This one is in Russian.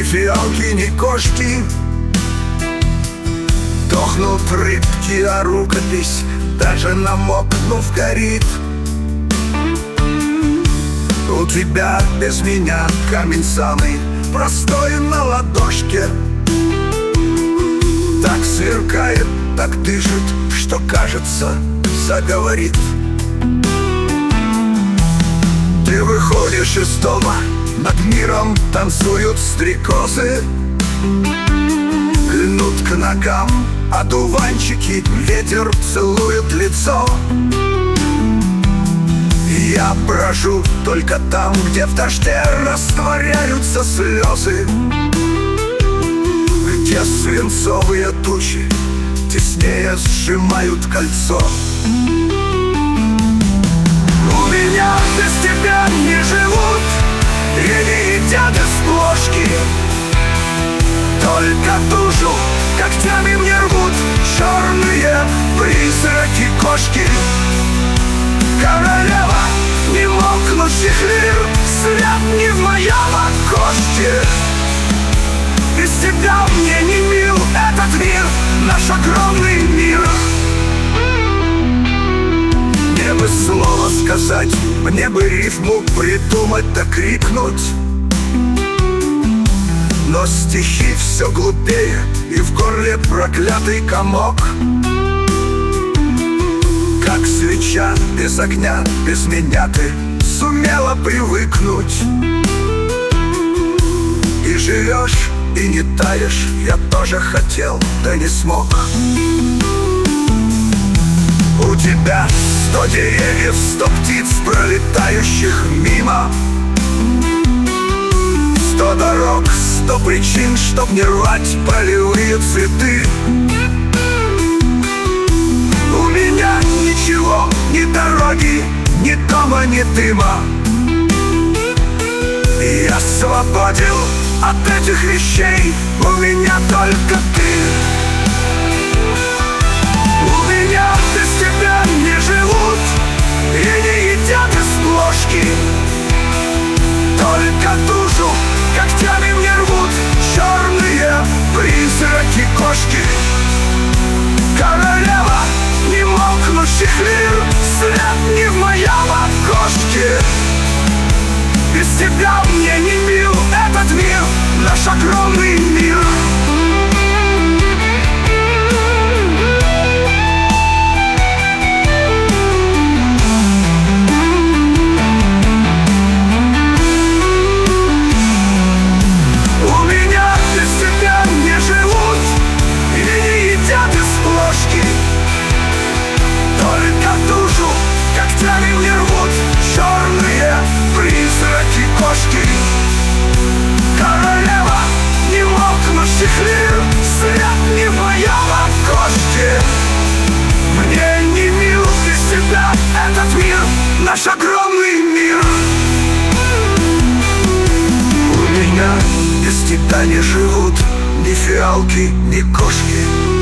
фиалки, ни кошки. Дохнут рыбки, а рукопись, даже намокнув, горит. У тебя без меня камень самый простой на ладошке. Так сверкает, так дышит, что, кажется, заговорит. Ты выходишь из дома, над миром танцуют стрекозы. Льнут к ногам одуванчики, ветер целует лицо. Я брожу только там, где в дожде растворяются слезы, где свинцовые тучи теснее сжимают кольцо. У меня без тебя не живут и не едят из плошки. Только душу когтями мне рвут черные призраки кошки. Королева немокнущих лир, свет не в моем окошке. Без тебя мне не мил этот мир, наш огромный мир. Мне бы слово сказать, мне бы рифму придумать да крикнуть, но стихи все глупее, и в горле проклятый комок. Как свеча без огня, без меня ты сумела привыкнуть. И живешь, и не таешь, я тоже хотел, да не смог. У тебя 100 деревьев, 100 птиц, пролетающих мимо, 100 дорог, 100 причин, чтоб не рвать полевые цветы. У меня ничего, ни дороги, ни дома, ни дыма. Я свободен от этих вещей, у меня только ты. У меня без тебя не живут и не едят из плошки. Только душу когтями мне рвут черные призраки кошки. Королева немокнущих лир, свет не в моем окошке. Без тебя мне не мил этот мир, наш огромный мир. У меня без тебя не живут и не едят из плошки. Только душу когтями мне рвут черные призраки кошки. Королева немокнущих лир, свет не в моем окошке. Мне не мил без тебя этот мир, наш огромный мир. У меня без тебя не живут ни фиалки, ни кошки.